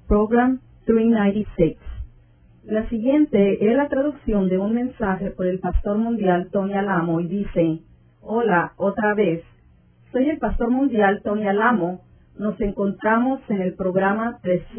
Program 396. La siguiente es la traducción de un mensaje por el pastor mundial Tony Alamo y dice: Hola, otra vez. Soy el pastor mundial Tony Alamo. Nos encontramos en el programa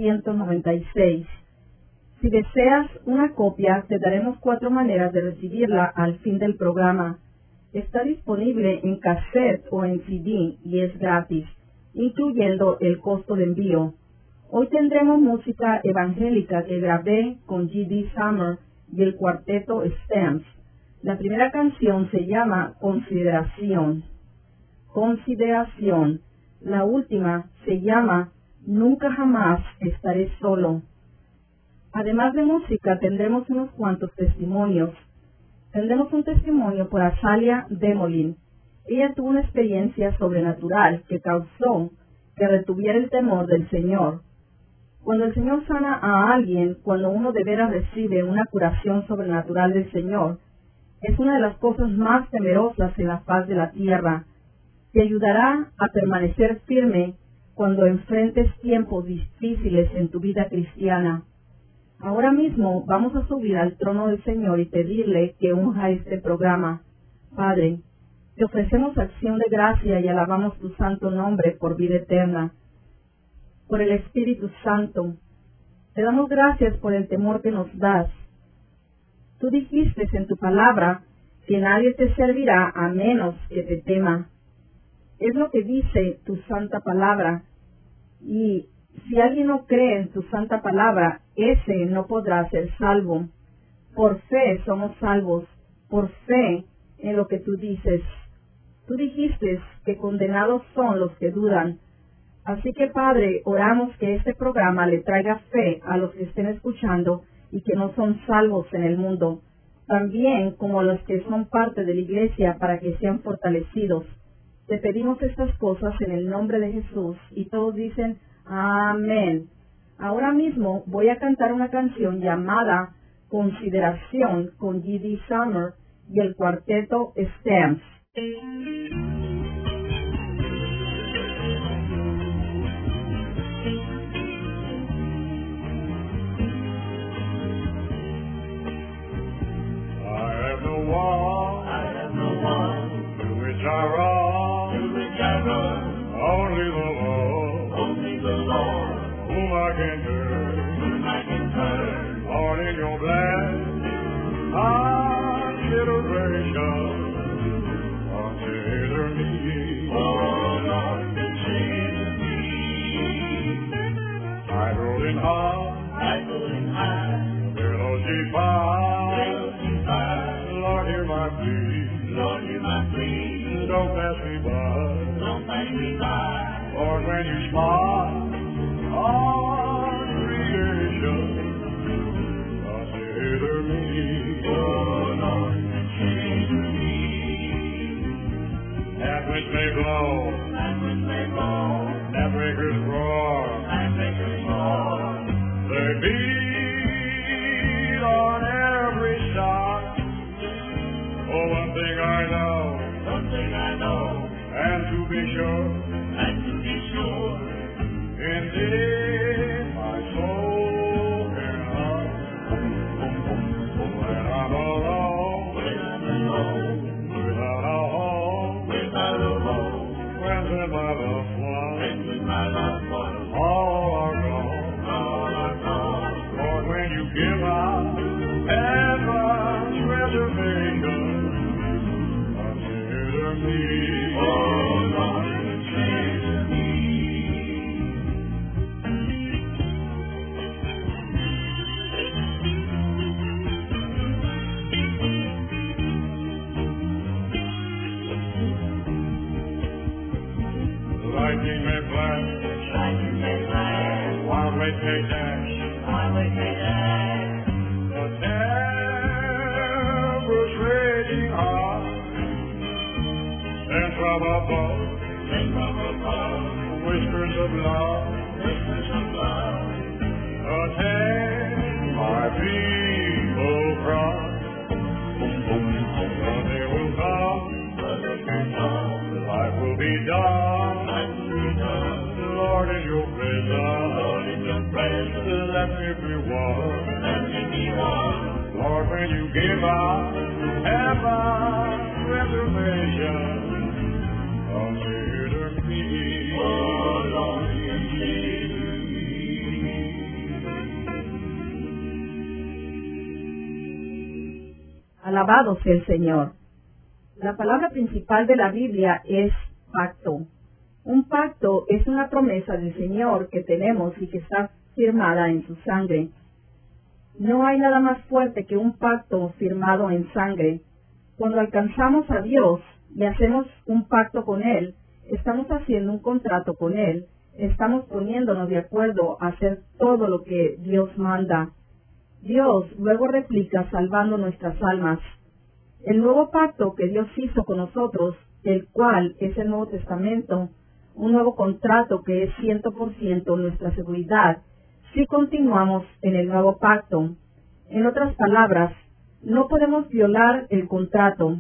396. Si deseas una copia, te daremos 4 maneras de recibirla al fin del programa. Está disponible en cassette o en CD y es gratis, incluyendo el costo de envío. Hoy tendremos música evangélica que grabé con G.D. Summer y el cuarteto Stamps. La primera canción se llama Consideración. Consideración. La última se llama Nunca jamás estaré solo. Además de música, tendremos unos cuantos testimonios. Tendremos un testimonio por Azalia Demolin. Ella tuvo una experiencia sobrenatural que causó que retuviera el temor del Señor. Cuando el Señor sana a alguien, cuando uno de veras recibe una curación sobrenatural del Señor, es una de las cosas más temerosas en la faz de la tierra. Te ayudará a permanecer firme cuando enfrentes tiempos difíciles en tu vida cristiana. Ahora mismo vamos a subir al trono del Señor y pedirle que unja este programa. Padre, te ofrecemos acción de gracia y alabamos tu santo nombre por vida eterna, por el Espíritu Santo. Te damos gracias por el temor que nos das. Tú dijiste en tu palabra que nadie te servirá a menos que te tema. Es lo que dice tu santa palabra. Y si alguien no cree en tu santa palabra, ese no podrá ser salvo. Por fe somos salvos, por fe en lo que tú dices. Tú dijiste que condenados son los que dudan. Así que, Padre, oramos que este programa le traiga fe a los que estén escuchando y que no son salvos en el mundo, también como a los que son parte de la iglesia para que sean fortalecidos. Te pedimos estas cosas en el nombre de Jesús y todos dicen amén. Ahora mismo voy a cantar una canción llamada Consideración con G.D. Summer y el cuarteto Stamps. I have no one to which I run, only the Lord, whom I can turn, Lord, in your blessed consideration, consider me, oh Lord, consider me, idle in high, billows deep high, Lord, hear my plea, don't pass me by, Lord, when you smile on creation, consider me, oh Lord, consider me. That which may blow, that breakers roar, they beat on every side. Oh, one thing I know, and to be sure, indeed my soul can hunt. When I'm alone, without a home, friends in my loved ones, all are gone. Lord, when you give out heaven's reservation, consider me, oh Lord, consider me. Lightning may flash, wild waves may dash, the tempestuous raging high, and from above, whispers of love, attend my people cry. The day will come, life will be done, Lord, in your presence, let me be one. Lord, when you give out heaven's reservation, consider me. Alabado sea el Señor. La palabra principal de la Biblia es pacto. Un pacto es una promesa del Señor que tenemos y que está firmada en su sangre. No hay nada más fuerte que un pacto firmado en sangre. Cuando alcanzamos a Dios y hacemos un pacto con Él, estamos haciendo un contrato con Él, estamos poniéndonos de acuerdo a hacer todo lo que Dios manda. Dios luego replica salvando nuestras almas. El nuevo pacto que Dios hizo con nosotros, el cual es el Nuevo Testamento, un nuevo contrato que es 100% nuestra seguridad, si continuamos en el nuevo pacto. En otras palabras, no podemos violar el contrato,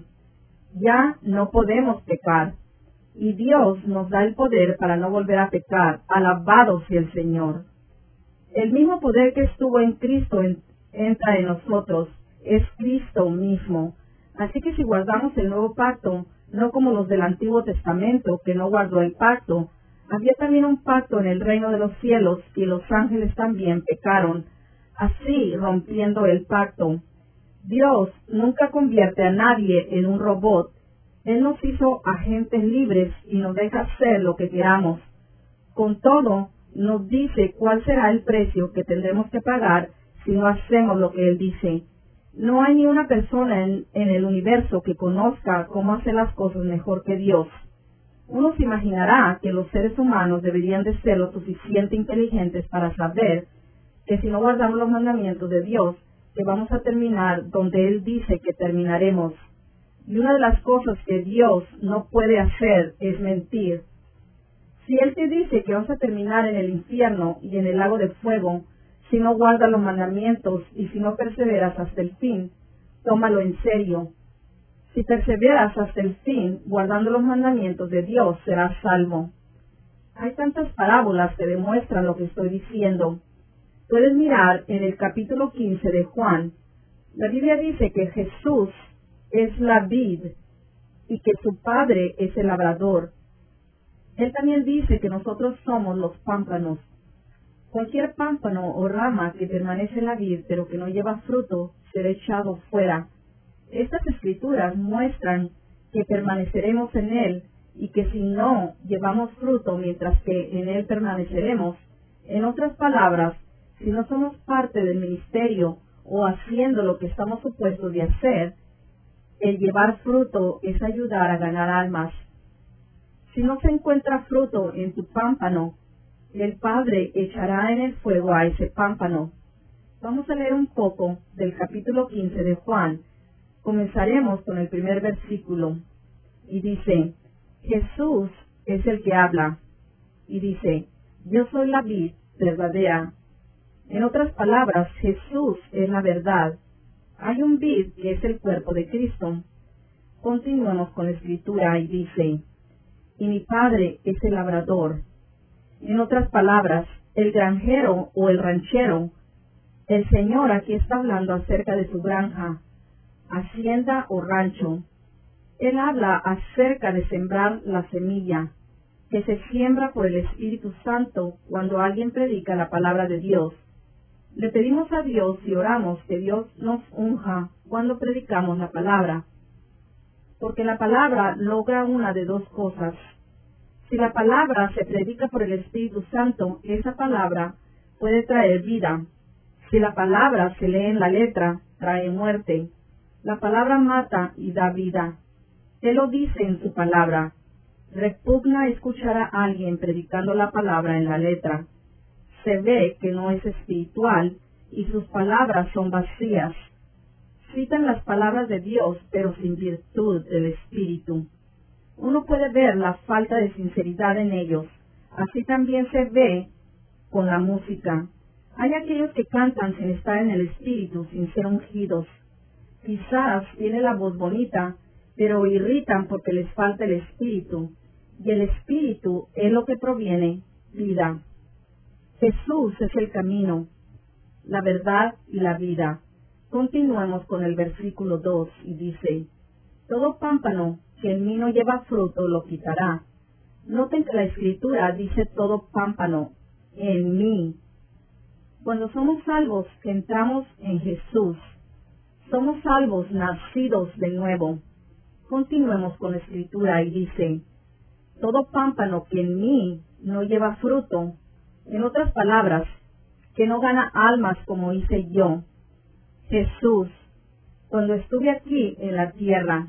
ya no podemos pecar, y Dios nos da el poder para no volver a pecar. Alabado sea el Señor. El mismo poder que estuvo en Cristo entra en nosotros, es Cristo mismo. Así que si guardamos el nuevo pacto, no como los del Antiguo Testamento, que no guardó el pacto, había también un pacto en el reino de los cielos, y los ángeles también pecaron, así rompiendo el pacto. Dios nunca convierte a nadie en un robot. Él nos hizo agentes libres y nos deja hacer lo que queramos. Con todo, nos dice cuál será el precio que tendremos que pagar si no hacemos lo que Él dice. No hay ni una persona en el universo que conozca cómo hacer las cosas mejor que Dios. Uno se imaginará que los seres humanos deberían de ser lo suficiente inteligentes para saber que si no guardamos los mandamientos de Dios, que vamos a terminar donde Él dice que terminaremos. Y una de las cosas que Dios no puede hacer es mentir. Si Él te dice que vas a terminar en el infierno y en el lago de fuego, si no guardas los mandamientos y si no perseveras hasta el fin, tómalo en serio. Si perseveras hasta el fin, guardando los mandamientos de Dios, serás salvo. Hay tantas parábolas que demuestran lo que estoy diciendo. Puedes mirar en el capítulo 15 de Juan. La Biblia dice que Jesús es la vid y que su Padre es el labrador. Él también dice que nosotros somos los pámpanos. Cualquier pámpano o rama que permanece en la vid pero que no lleva fruto será echado fuera. Estas escrituras muestran que permaneceremos en Él y que si no llevamos fruto mientras que en Él permaneceremos. En otras palabras, si no somos parte del ministerio o haciendo lo que estamos supuestos de hacer, el llevar fruto es ayudar a ganar almas. Si no se encuentra fruto en tu pámpano, el Padre echará en el fuego a ese pámpano. Vamos a leer un poco del capítulo 15 de Juan. Comenzaremos con el primer versículo. Y dice, Jesús es el que habla. Y dice, yo soy la vid verdadera. En otras palabras, Jesús es la verdad. Hay un vid que es el cuerpo de Cristo. Continuamos con la escritura y dice, y mi Padre es el labrador. En otras palabras, el granjero o el ranchero. El Señor aquí está hablando acerca de su granja, hacienda o rancho. Él habla acerca de sembrar la semilla, que se siembra por el Espíritu Santo cuando alguien predica la palabra de Dios. Le pedimos a Dios y oramos que Dios nos unja cuando predicamos la palabra, porque la palabra logra una de dos cosas. Si la palabra se predica por el Espíritu Santo, esa palabra puede traer vida. Si la palabra se lee en la letra, trae muerte. La palabra mata y da vida. Él lo dice en su palabra. Repugna escuchar a alguien predicando la palabra en la letra. Se ve que no es espiritual y sus palabras son vacías. Citan las palabras de Dios, pero sin virtud del Espíritu. Uno puede ver la falta de sinceridad en ellos. Así también se ve con la música. Hay aquellos que cantan sin estar en el Espíritu, sin ser ungidos. Quizás tiene la voz bonita, pero irritan porque les falta el Espíritu. Y el Espíritu es lo que proviene vida. Jesús es el camino, la verdad y la vida. Continuemos con el versículo 2 y dice, todo pámpano que en mí no lleva fruto lo quitará. Noten que la Escritura dice todo pámpano en mí. Cuando somos salvos, entramos en Jesús. Somos salvos, nacidos de nuevo. Continuemos con la Escritura y dice, todo pámpano que en mí no lleva fruto, en otras palabras, que no gana almas como hice yo, Jesús, cuando estuve aquí en la tierra.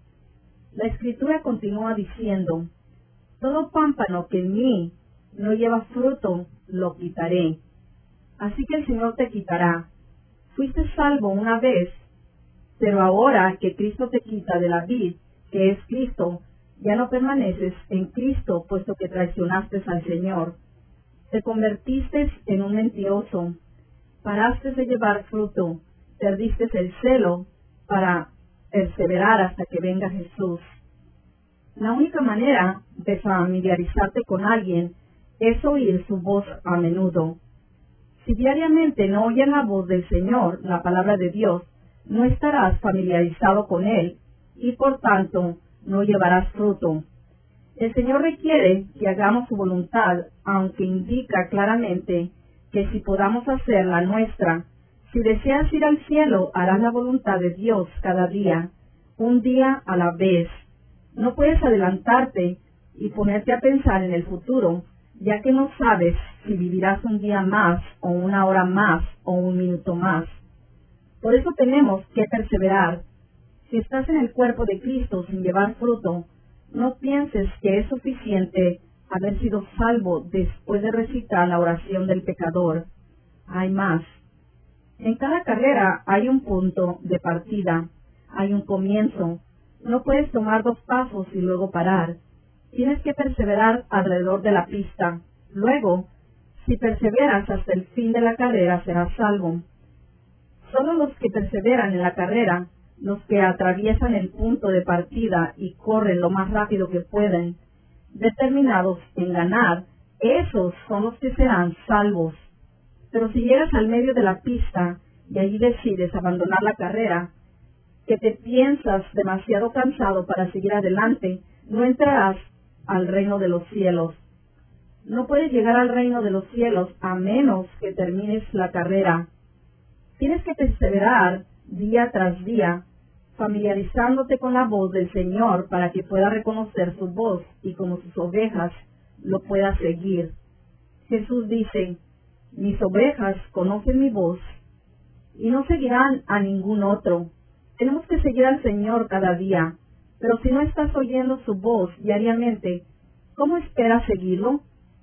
La Escritura continúa diciendo, todo pámpano que en mí no lleva fruto, lo quitaré. Así que el Señor te quitará. Fuiste salvo una vez, pero ahora que Cristo te quita de la vid, que es Cristo, ya no permaneces en Cristo, puesto que traicionaste al Señor. Te convertiste en un mentiroso, paraste de llevar fruto, perdiste el celo para perseverar hasta que venga Jesús. La única manera de familiarizarte con alguien es oír su voz a menudo. Si diariamente no oyes la voz del Señor, la palabra de Dios, no estarás familiarizado con Él y por tanto no llevarás fruto. El Señor requiere que hagamos su voluntad, aunque indica claramente que si podamos hacer la nuestra, si deseas ir al cielo, harás la voluntad de Dios cada día, un día a la vez. No puedes adelantarte y ponerte a pensar en el futuro, ya que no sabes si vivirás un día más, o una hora más, o un minuto más. Por eso tenemos que perseverar. Si estás en el cuerpo de Cristo sin llevar fruto, no pienses que es suficiente haber sido salvo después de recitar la oración del pecador. Hay más. En cada carrera hay un punto de partida, hay un comienzo. No puedes tomar 2 pasos y luego parar. Tienes que perseverar alrededor de la pista. Luego, si perseveras hasta el fin de la carrera, serás salvo. Solo los que perseveran en la carrera, los que atraviesan el punto de partida y corren lo más rápido que pueden, determinados en ganar, esos son los que serán salvos. Pero si llegas al medio de la pista y allí decides abandonar la carrera, que te piensas demasiado cansado para seguir adelante, no entrarás al reino de los cielos. No puedes llegar al reino de los cielos a menos que termines la carrera. Tienes que perseverar día tras día, familiarizándote con la voz del Señor para que puedas reconocer su voz y como sus ovejas lo puedas seguir. Jesús dice, mis ovejas conocen mi voz y no seguirán a ningún otro. Tenemos que seguir al Señor cada día, pero si no estás oyendo su voz diariamente, ¿cómo esperas seguirlo?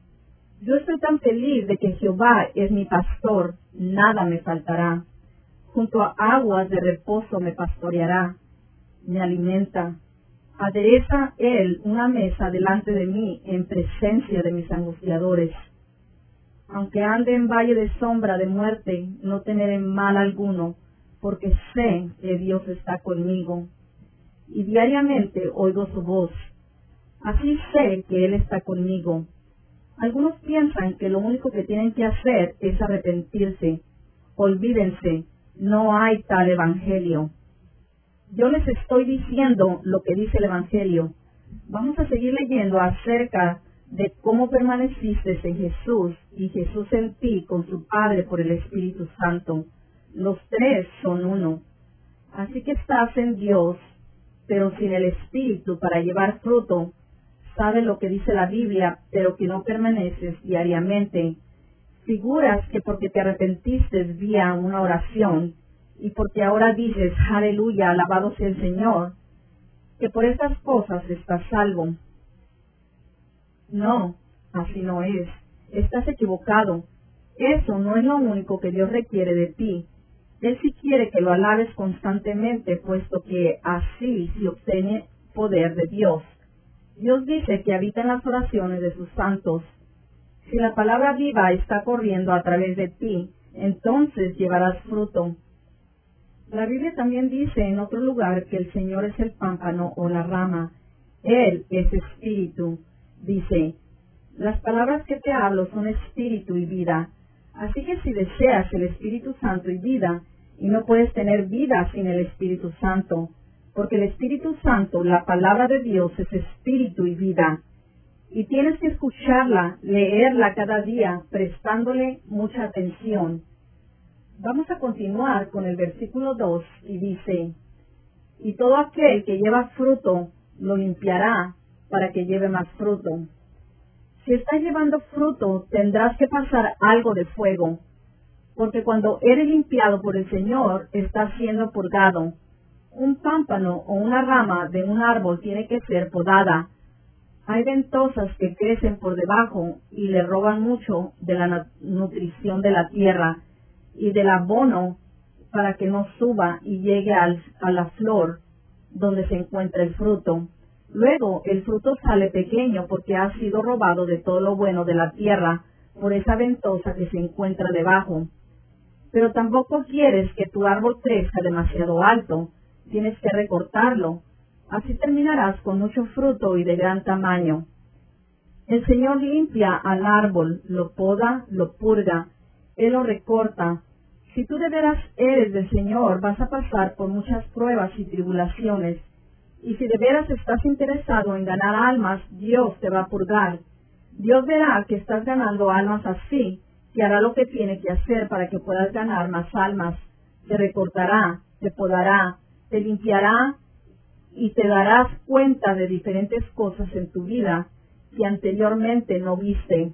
Yo estoy tan feliz de que Jehová es mi pastor, nada me faltará. Junto a aguas de reposo me pastoreará, me alimenta. Adereza Él una mesa delante de mí en presencia de mis angustiadores. Aunque ande en valle de sombra de muerte, no temeré mal alguno, porque sé que Dios está conmigo. Y diariamente oigo su voz. Así sé que Él está conmigo. Algunos piensan que lo único que tienen que hacer es arrepentirse. Olvídense, no hay tal evangelio. Yo les estoy diciendo lo que dice el evangelio. Vamos a seguir leyendo acerca de cómo permaneciste en Jesús y Jesús en ti con su Padre por el Espíritu Santo. Los 3 son uno. Así que estás en Dios, pero sin el Espíritu para llevar fruto. Sabes lo que dice la Biblia, pero que no permaneces diariamente. Figuras que porque te arrepentiste vía una oración, y porque ahora dices, aleluya, alabado sea el Señor, que por estas cosas estás salvo. No, así no es. Estás equivocado. Eso no es lo único que Dios requiere de ti. Él sí quiere que lo alabes constantemente, puesto que así se obtiene poder de Dios. Dios dice que habita en las oraciones de sus santos. Si la palabra viva está corriendo a través de ti, entonces llevarás fruto. La Biblia también dice en otro lugar que el Señor es el pámpano o la rama. Él es espíritu. Dice, Las palabras que te hablo son espíritu y vida. Así que si deseas el Espíritu Santo y vida, y no puedes tener vida sin el Espíritu Santo, porque el Espíritu Santo, la palabra de Dios, es espíritu y vida. Y tienes que escucharla, leerla cada día, prestándole mucha atención. Vamos a continuar con el versículo 2 y dice, y todo aquel que lleva fruto lo limpiará para que lleve más fruto. Si estás llevando fruto, tendrás que pasar algo de fuego, porque cuando eres limpiado por el Señor, estás siendo purgado. Un pámpano o una rama de un árbol tiene que ser podada. Hay ventosas que crecen por debajo y le roban mucho de la nutrición de la tierra y del abono para que no suba y llegue a la flor donde se encuentra el fruto. Luego el fruto sale pequeño porque ha sido robado de todo lo bueno de la tierra por esa ventosa que se encuentra debajo. Pero tampoco quieres que tu árbol crezca demasiado alto, tienes que recortarlo. Así terminarás con mucho fruto y de gran tamaño. El Señor limpia al árbol, lo poda, lo purga, Él lo recorta. Si tú de veras eres del Señor, vas a pasar por muchas pruebas y tribulaciones. Y si de veras estás interesado en ganar almas, Dios te va a purgar. Dios verá que estás ganando almas así, y hará lo que tiene que hacer para que puedas ganar más almas. Te recortará, te podará, te limpiará, y te darás cuenta de diferentes cosas en tu vida que anteriormente no viste.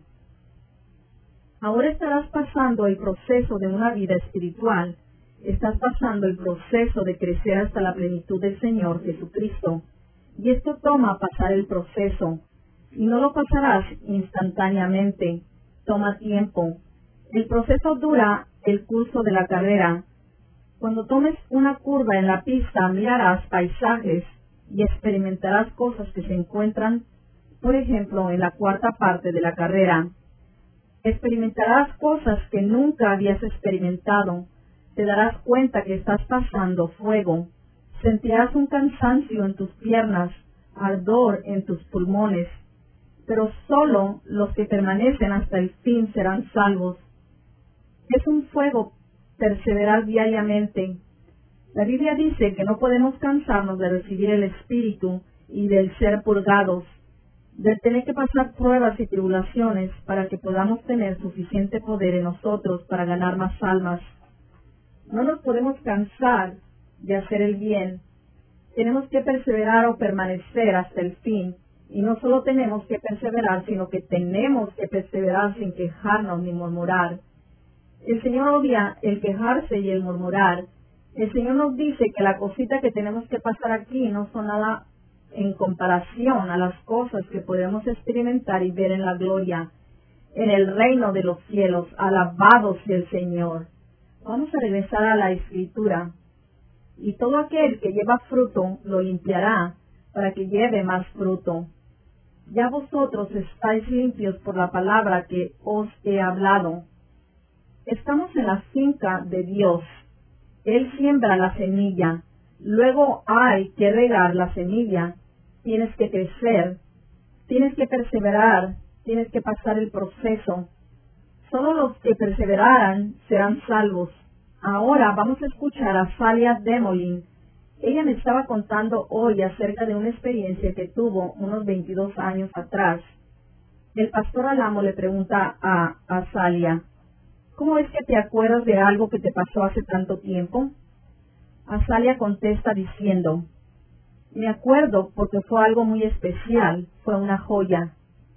Ahora estarás pasando el proceso de una vida espiritual. Estás pasando el proceso de crecer hasta la plenitud del Señor Jesucristo. Y esto toma pasar el proceso. Y no lo pasarás instantáneamente. Toma tiempo. El proceso dura el curso de la carrera. Cuando tomes una curva en la pista, mirarás paisajes y experimentarás cosas que se encuentran, por ejemplo, en la cuarta parte de la carrera. Experimentarás cosas que nunca habías experimentado. Te darás cuenta que estás pasando fuego. Sentirás un cansancio en tus piernas, ardor en tus pulmones. Pero solo los que permanecen hasta el fin serán salvos. Es un fuego perseverar diariamente. La Biblia dice que no podemos cansarnos de recibir el Espíritu y del ser purgados, de tener que pasar pruebas y tribulaciones para que podamos tener suficiente poder en nosotros para ganar más almas. No nos podemos cansar de hacer el bien. Tenemos que perseverar o permanecer hasta el fin. Y no solo tenemos que perseverar, sino que tenemos que perseverar sin quejarnos ni murmurar. El Señor odia el quejarse y el murmurar. El Señor nos dice que la cosita que tenemos que pasar aquí no son nada en comparación a las cosas que podemos experimentar y ver en la gloria, en el reino de los cielos. Alabado sea el Señor. Vamos a regresar a la Escritura. Y todo aquel que lleva fruto lo limpiará para que lleve más fruto. Ya vosotros estáis limpios por la palabra que os he hablado. Estamos en la finca de Dios. Él siembra la semilla. Luego hay que regar la semilla. Tienes que crecer. Tienes que perseverar. Tienes que pasar el proceso. Solo los que perseveraran serán salvos. Ahora vamos a escuchar a Salia Demolin. Ella me estaba contando hoy acerca de una experiencia que tuvo unos 22 años atrás. El pastor Alamo le pregunta a Salia, ¿cómo es que te acuerdas de algo que te pasó hace tanto tiempo? Azalia contesta diciendo, me acuerdo porque fue algo muy especial, fue una joya.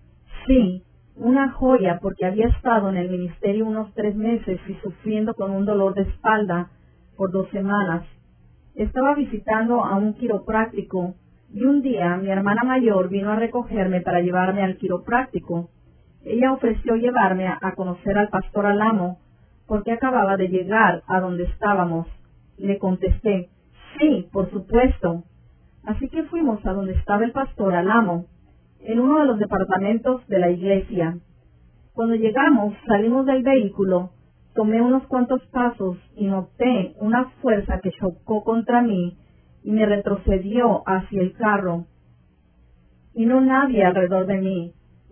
Sí, una joya porque había estado en el ministerio unos 3 meses y sufriendo con un dolor de espalda por 2 semanas. Estaba visitando a un quiropráctico y un día mi hermana mayor vino a recogerme para llevarme al quiropráctico. Ella ofreció llevarme a conocer al pastor Alamo porque acababa de llegar a donde estábamos. Le contesté, sí, por supuesto. Así que fuimos a donde estaba el pastor Alamo, en uno de los departamentos de la iglesia. Cuando llegamos, salimos del vehículo, tomé unos cuantos pasos y noté una fuerza que chocó contra mí y me retrocedió hacia el carro. Y no nadie alrededor de mí.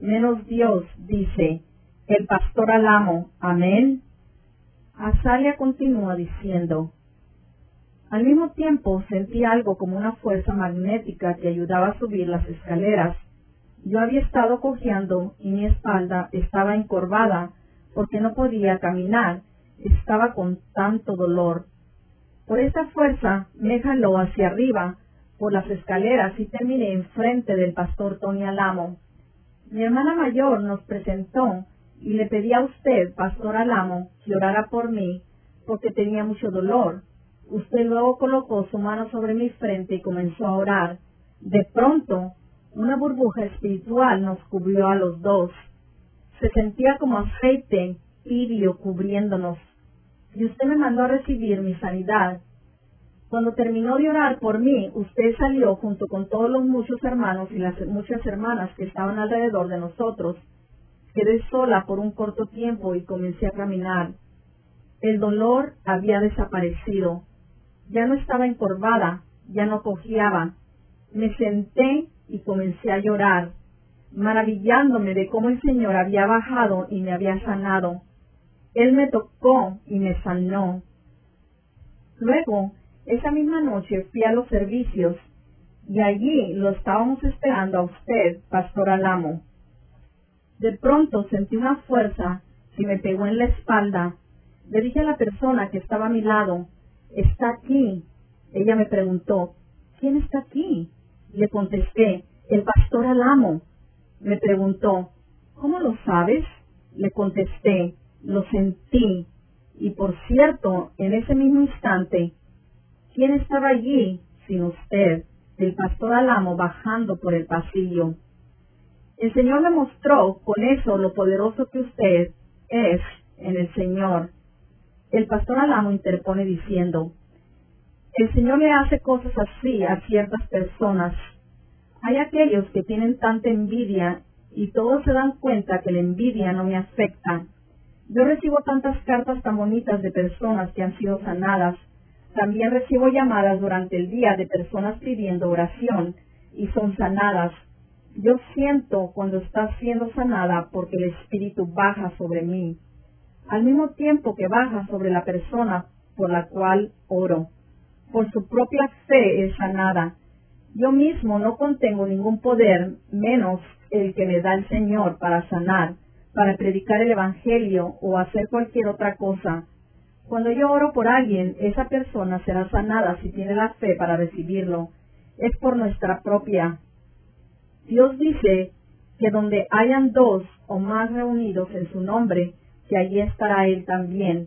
menos Dios, dice el pastor al amo. Amén. Azalia continúa diciendo: al mismo tiempo sentí algo como una fuerza magnética que ayudaba a subir las escaleras. Yo había estado cojeando y mi espalda estaba encorvada porque no podía caminar. Estaba con tanto dolor. Por esa fuerza me jaló hacia arriba por las escaleras y terminé enfrente del pastor Tony Alamo. Mi hermana mayor nos presentó y le pedí a usted, pastor Alamo, que orara por mí porque tenía mucho dolor. Usted luego colocó su mano sobre mi frente y comenzó a orar. De pronto, una burbuja espiritual nos cubrió a los dos. Se sentía como aceite tibio cubriéndonos. Y usted me mandó a recibir mi sanidad. Cuando terminó de orar por mí, usted salió junto con todos los muchos hermanos y las muchas hermanas que estaban alrededor de nosotros. Quedé sola por un corto tiempo y comencé a caminar. El dolor había desaparecido. Ya no estaba encorvada, ya no cojeaba. Me senté y comencé a llorar, maravillándome de cómo el Señor había bajado y me había sanado. Él me tocó y me sanó. Luego, esa misma noche fui a los servicios y allí lo estábamos esperando a usted, pastor Alamo. De pronto sentí una fuerza que me pegó en la espalda. Le dije a la persona que estaba a mi lado: está aquí. Ella me preguntó: ¿quién está aquí? Le contesté: el pastor Alamo. Me preguntó: ¿cómo lo sabes? Le contesté: lo sentí. Y por cierto, en ese mismo instante, ¿quién estaba allí sin usted? El pastor Alamo bajando por el pasillo. El Señor me mostró con eso lo poderoso que usted es en el Señor. El pastor Alamo interpone diciendo: el Señor le hace cosas así a ciertas personas. Hay aquellos que tienen tanta envidia y todos se dan cuenta que la envidia no me afecta. Yo recibo tantas cartas tan bonitas de personas que han sido sanadas. También recibo llamadas durante el día de personas pidiendo oración y son sanadas. Yo siento cuando está siendo sanada porque el Espíritu baja sobre mí, al mismo tiempo que baja sobre la persona por la cual oro. Por su propia fe es sanada. Yo mismo no contengo ningún poder, menos el que me da el Señor para sanar, para predicar el Evangelio o hacer cualquier otra cosa. Cuando yo oro por alguien, esa persona será sanada si tiene la fe para recibirlo. Es por nuestra propia. Dios dice que donde hayan dos o más reunidos en su nombre, que allí estará Él también.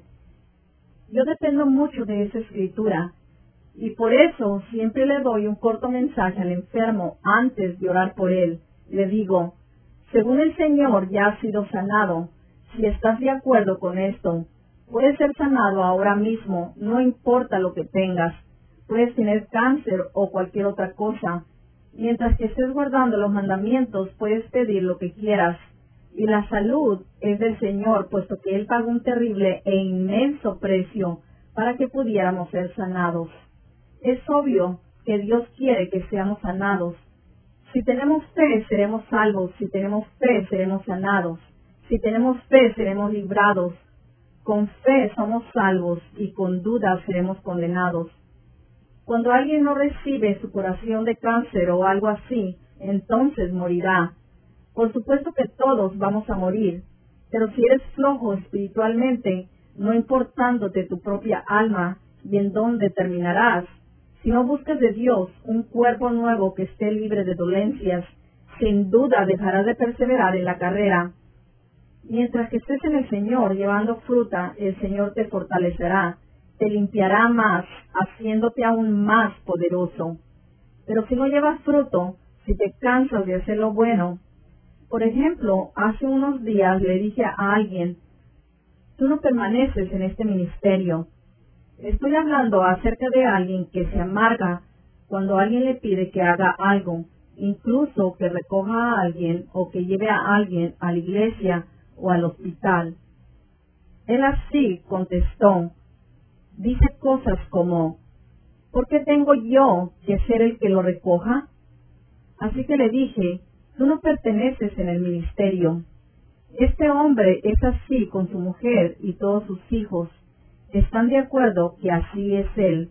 Yo dependo mucho de esa escritura, y por eso siempre le doy un corto mensaje al enfermo antes de orar por él. Le digo: según el Señor ya has sido sanado. Si estás de acuerdo con esto, puedes ser sanado ahora mismo, no importa lo que tengas. Puedes tener cáncer o cualquier otra cosa. Mientras que estés guardando los mandamientos, puedes pedir lo que quieras. Y la salud es del Señor, puesto que Él pagó un terrible e inmenso precio para que pudiéramos ser sanados. Es obvio que Dios quiere que seamos sanados. Si tenemos fe, seremos salvos. Si tenemos fe, seremos sanados. Si tenemos fe, seremos librados. Con fe somos salvos y con dudas seremos condenados. Cuando alguien no recibe su curación de cáncer o algo así, entonces morirá. Por supuesto que todos vamos a morir, pero si eres flojo espiritualmente, no importándote tu propia alma y en dónde terminarás, si no buscas de Dios un cuerpo nuevo que esté libre de dolencias, sin duda dejarás de perseverar en la carrera. Mientras que estés en el Señor llevando fruta, el Señor te fortalecerá, te limpiará más, haciéndote aún más poderoso. Pero si no llevas fruto, si te cansas de hacer lo bueno, por ejemplo, hace unos días le dije a alguien: tú no permaneces en este ministerio. Estoy hablando acerca de alguien que se amarga cuando alguien le pide que haga algo, incluso que recoja a alguien o que lleve a alguien a la iglesia o al hospital. Él así contestó. Dice cosas como: ¿por qué tengo yo que ser el que lo recoja? Así que le dije: Tú no perteneces en el ministerio. Este hombre es así con su mujer y todos sus hijos. Están de acuerdo que así es él.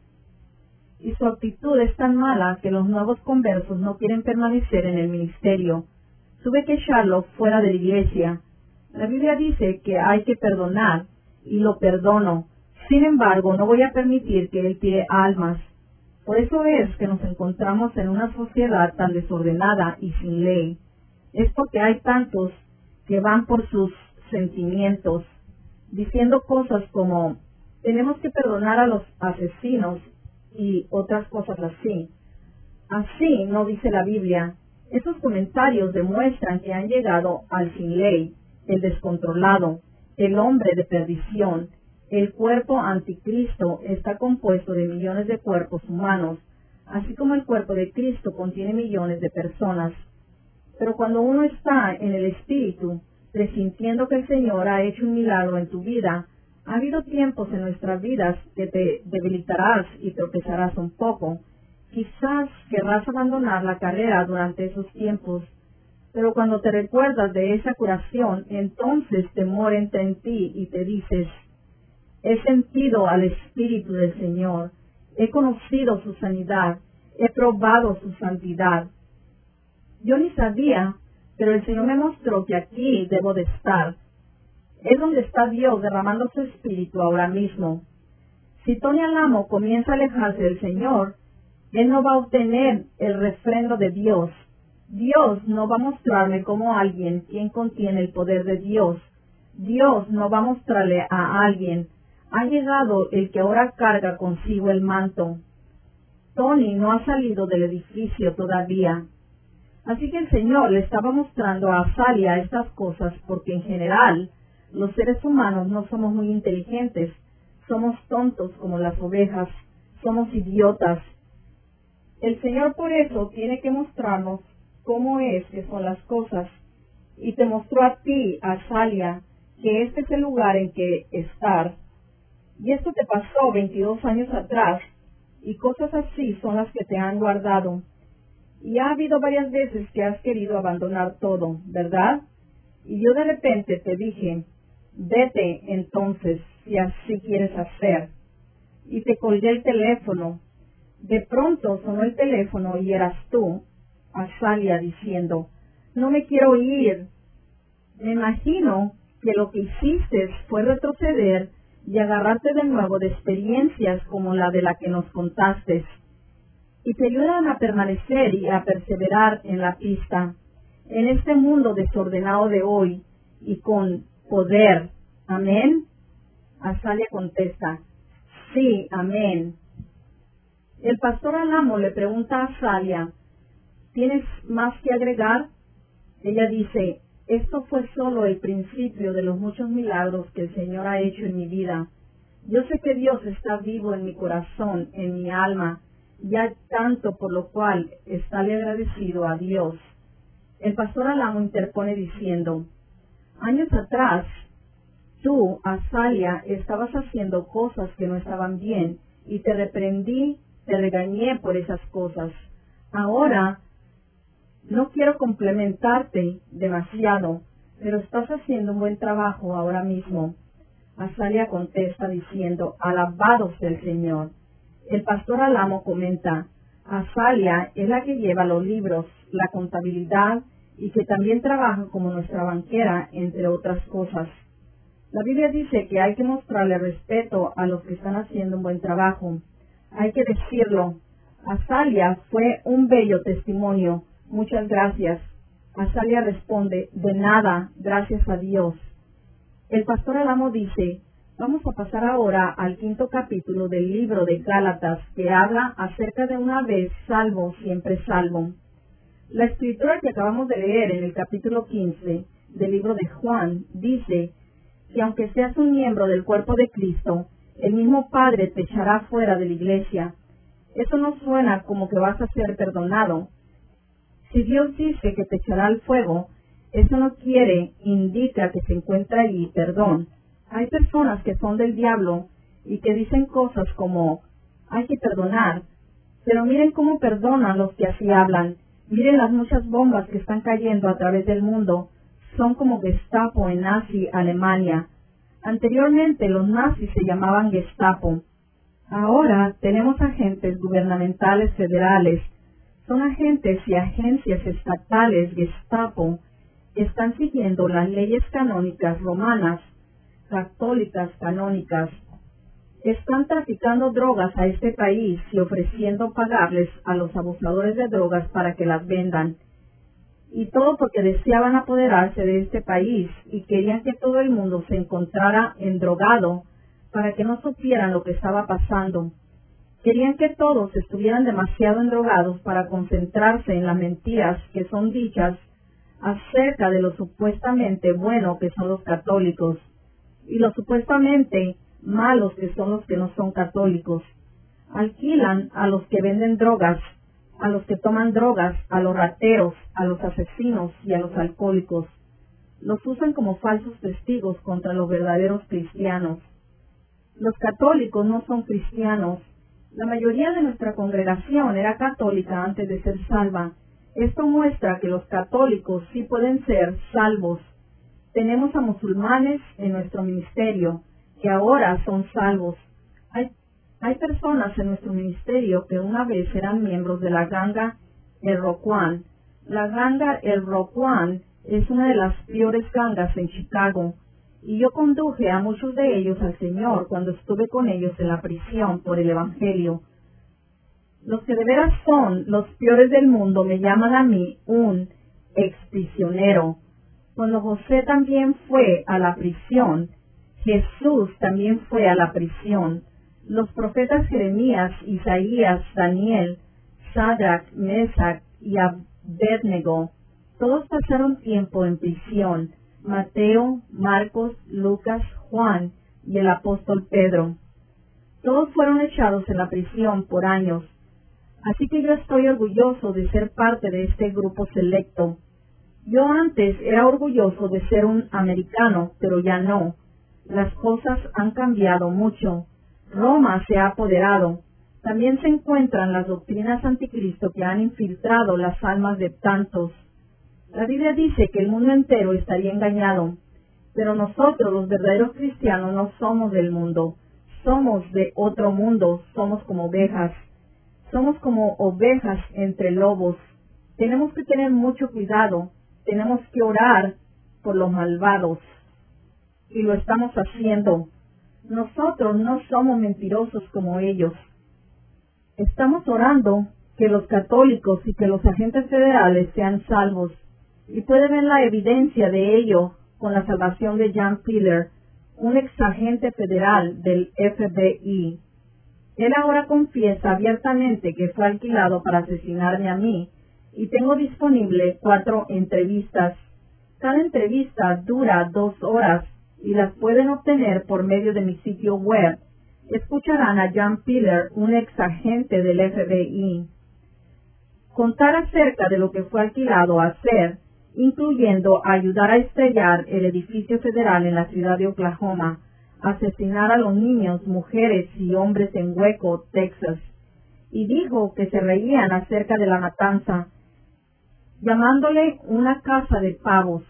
Y su actitud es tan mala que los nuevos conversos no quieren permanecer en el ministerio. Tuve que echarlo fuera de la iglesia. La Biblia dice que hay que perdonar, y lo perdono. Sin embargo, no voy a permitir que él tire almas. Por eso es que nos encontramos en una sociedad tan desordenada y sin ley. Es porque hay tantos que van por sus sentimientos, diciendo cosas como, tenemos que perdonar a los asesinos y otras cosas así. Así no dice la Biblia. Esos comentarios demuestran que han llegado al sin ley, el descontrolado, el hombre de perdición. El cuerpo anticristo está compuesto de millones de cuerpos humanos, así como el cuerpo de Cristo contiene millones de personas. Pero cuando uno está en el Espíritu, presintiendo que el Señor ha hecho un milagro en tu vida, ha habido tiempos en nuestras vidas que te debilitarás y tropezarás un poco. Quizás querrás abandonar la carrera durante esos tiempos, pero cuando te recuerdas de esa curación, entonces temor entra en ti y te dices, he sentido al Espíritu del Señor, he conocido su sanidad, he probado su santidad. Yo ni sabía, pero el Señor me mostró que aquí debo de estar. Es donde está Dios derramando su Espíritu ahora mismo. Si Tony Alamo comienza a alejarse del Señor, él no va a obtener el refrendo de Dios. Dios no va a mostrarme como alguien quien contiene el poder de Dios. Dios no va a mostrarle a alguien. Ha llegado el que ahora carga consigo el manto. Tony no ha salido del edificio todavía. Así que el Señor le estaba mostrando a Azalia estas cosas porque en general los seres humanos no somos muy inteligentes. Somos tontos como las ovejas. Somos idiotas. El Señor por eso tiene que mostrarnos cómo es que son las cosas. Y te mostró a ti, Azalia, que este es el lugar en que estar. Y esto te pasó 22 años atrás, y cosas así son las que te han guardado. Y ha habido varias veces que has querido abandonar todo, ¿verdad? Y yo de repente te dije, vete entonces, si así quieres hacer. Y te colgué el teléfono. De pronto sonó el teléfono y eras tú, Azalia, diciendo, no me quiero ir. Me imagino que lo que hiciste fue retroceder y agarrarte de nuevo de experiencias como la de la que nos contaste, y te ayudan a permanecer y a perseverar en la pista, en este mundo desordenado de hoy, y con poder. ¿Amén? Azalia contesta, sí, amén. El pastor Alamo le pregunta a Azalia, ¿tienes más que agregar? Ella dice, esto fue solo el principio de los muchos milagros que el Señor ha hecho en mi vida. Yo sé que Dios está vivo en mi corazón, en mi alma, y hay tanto por lo cual estarle agradecido a Dios. El pastor Alamo interpone diciendo, años atrás, tú, Azalia, estabas haciendo cosas que no estaban bien, y te reprendí, te regañé por esas cosas. Ahora, no quiero complementarte demasiado, pero estás haciendo un buen trabajo ahora mismo. Azalia contesta diciendo, alabado sea el Señor. El pastor Alamo comenta, Azalia es la que lleva los libros, la contabilidad y que también trabaja como nuestra banquera, entre otras cosas. La Biblia dice que hay que mostrarle respeto a los que están haciendo un buen trabajo. Hay que decirlo. Azalia fue un bello testimonio. Muchas gracias. Azalia responde, de nada, gracias a Dios. El pastor Alamo dice, vamos a pasar ahora al 5º capítulo del libro de Gálatas, que habla acerca de una vez salvo, siempre salvo. La escritura que acabamos de leer en el capítulo 15 del libro de Juan dice que aunque seas un miembro del cuerpo de Cristo, el mismo Padre te echará fuera de la iglesia. Eso no suena como que vas a ser perdonado. Si Dios dice que te echará al fuego, eso no indica que se encuentra allí perdón. Hay personas que son del diablo y que dicen cosas como, hay que perdonar, pero miren cómo perdonan los que así hablan. Miren las muchas bombas que están cayendo a través del mundo. Son como Gestapo en Nazi Alemania. Anteriormente los nazis se llamaban Gestapo. Ahora tenemos agentes gubernamentales federales. Son agentes y agencias estatales Gestapo. Están siguiendo las leyes canónicas romanas, católicas canónicas. Están traficando drogas a este país y ofreciendo pagarles a los abusadores de drogas para que las vendan. Y todo porque deseaban apoderarse de este país y querían que todo el mundo se encontrara endrogado para que no supieran lo que estaba pasando. Querían que todos estuvieran demasiado endrogados para concentrarse en las mentiras que son dichas acerca de lo supuestamente bueno que son los católicos y lo supuestamente malos que son los que no son católicos. Alquilan a los que venden drogas, a los que toman drogas, a los rateros, a los asesinos y a los alcohólicos. Los usan como falsos testigos contra los verdaderos cristianos. Los católicos no son cristianos. La mayoría de nuestra congregación era católica antes de ser salva. Esto muestra que los católicos sí pueden ser salvos. Tenemos a musulmanes en nuestro ministerio que ahora son salvos. Hay personas en nuestro ministerio que una vez eran miembros de la ganga El Roquan. La ganga El Roquan es una de las peores gangas en Chicago, y yo conduje a muchos de ellos al Señor cuando estuve con ellos en la prisión por el Evangelio. Los que de veras son los peores del mundo me llaman a mí un exprisionero. Cuando José también fue a la prisión, Jesús también fue a la prisión. Los profetas Jeremías, Isaías, Daniel, Sadrach, Mesach y Abednego, todos pasaron tiempo en prisión. Mateo, Marcos, Lucas, Juan y el apóstol Pedro. Todos fueron echados en la prisión por años. Así que yo estoy orgulloso de ser parte de este grupo selecto. Yo antes era orgulloso de ser un americano, pero ya no. Las cosas han cambiado mucho. Roma se ha apoderado. También se encuentran las doctrinas anticristo que han infiltrado las almas de tantos. La Biblia dice que el mundo entero estaría engañado, pero nosotros, los verdaderos cristianos, no somos del mundo. Somos de otro mundo, somos como ovejas. Somos como ovejas entre lobos. Tenemos que tener mucho cuidado. Tenemos que orar por los malvados. Y lo estamos haciendo. Nosotros no somos mentirosos como ellos. Estamos orando que los católicos y que los agentes federales sean salvos. Y puede ver la evidencia de ello con la salvación de John Piller, un exagente federal del FBI. Él ahora confiesa abiertamente que fue alquilado para asesinarme a mí, y tengo disponible 4 entrevistas. Cada entrevista dura 2 horas, y las pueden obtener por medio de mi sitio web. Escucharán a John Piller, un exagente del FBI, contar acerca de lo que fue alquilado a hacer, incluyendo ayudar a estrellar el edificio federal en la ciudad de Oklahoma, asesinar a los niños, mujeres y hombres en Waco, Texas, y dijo que se reían acerca de la matanza, llamándole una casa de pavos.